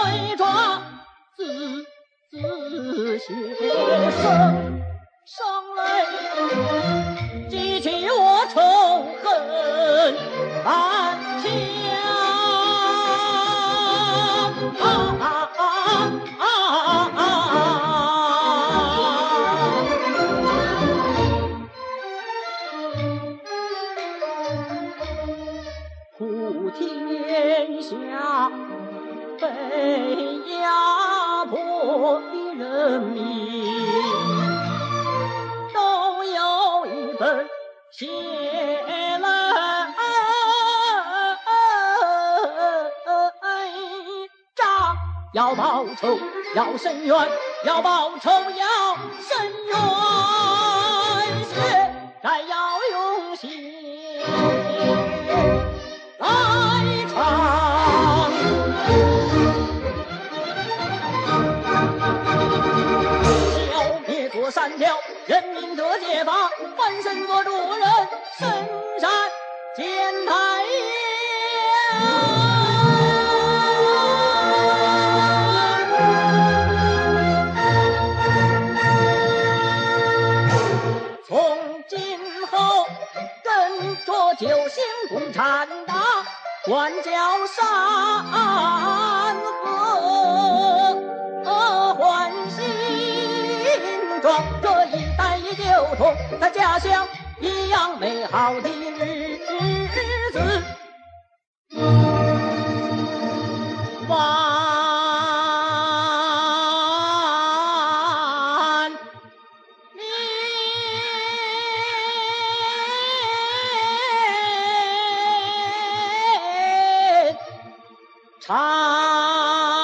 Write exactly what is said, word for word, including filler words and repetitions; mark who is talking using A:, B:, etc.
A: 对抓字字写生生泪，激起我仇恨满腔。啊啊啊啊啊普天下被压迫的人民，都有一份血泪账，要报仇，要伸冤，要报仇，要伸冤，血债要用血来偿。消灭左三条，人民得解放，翻身做主人，深山见太阳。从今后跟着九星共产党，管教山河换新装，这一代也就同他家乡一样美好的日子。万年长。